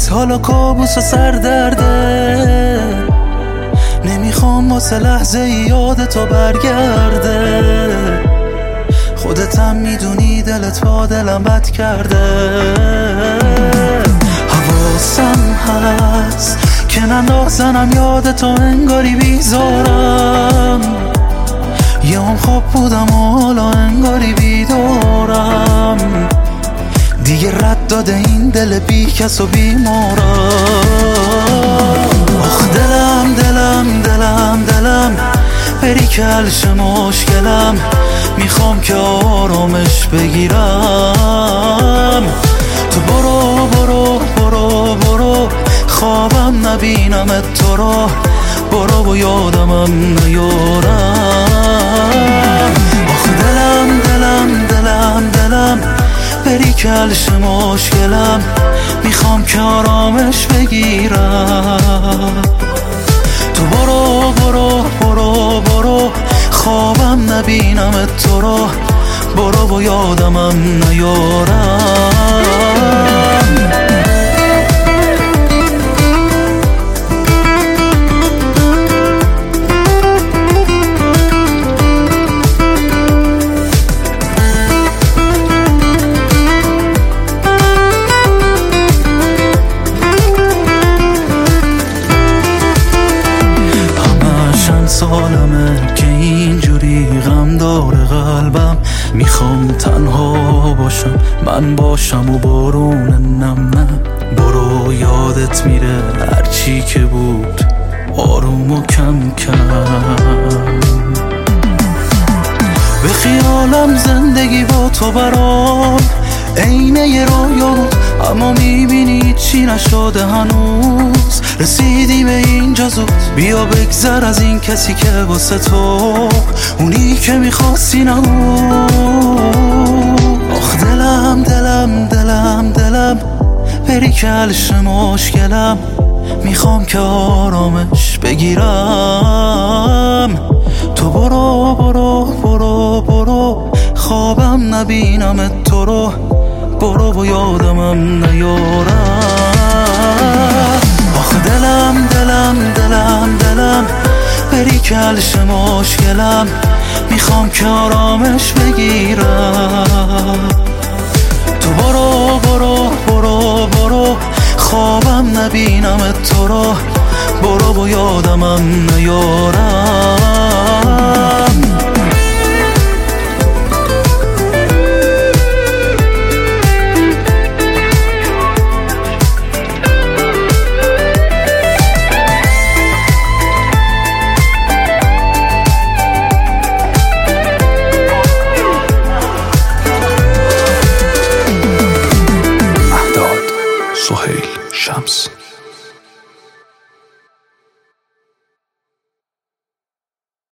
حالا کابوس و سردرده، نمیخوام واسه لحظه یاد تو برگرده. خودتم میدونی دلت با دلم بد کرده. حواسم هست که نندازنم یاد تو انگاری بیزارم. یه هم خواب بودم و حالا انگاری بیدارم. دیگه رد داده این دل بی کس و بیمارم. آخ دلم دلم دلم دلم، بری کلش مشکلم. میخوام که آرامش بگیرم. تو برو برو برو برو، خوابم نبینمت تو رو. برو و یادمم نیارم. آخ دلم دلم دلم دلم، بری کلش مشکلم. میخوام که آرامش بگیرم. تو برو برو برو برو، خوابم نبینمت تو رو. برو و یادمم نیارم. سالمه که اینجوری غم داره قلبم. میخوام تنها باشم، من باشم و بارون نم نه. برو یادت میره هرچی که بود آروم و کم کم. به خیالم زندگی با تو برام عینه یه رویا بود، اما میبینی چی نشده هنوز. رسیدی به اینجا زود، بیا بگذر از این کسی که واسه تو اونی که میخواستی نبود. آخ دلم دلم دلم دلم، بری کلش مشکلم. میخوام که آرامش بگیرم. تو برو برو برو برو، خوابم نبینمت تو رو. برو و یادمم نیارم. آخ دلم دلم دلم دلم، بری کلش مشکلم. میخوام که آرامش بگیرم. تو برو برو برو برو، خوابم نبینمت تو رو. برو و یادمم نیارم.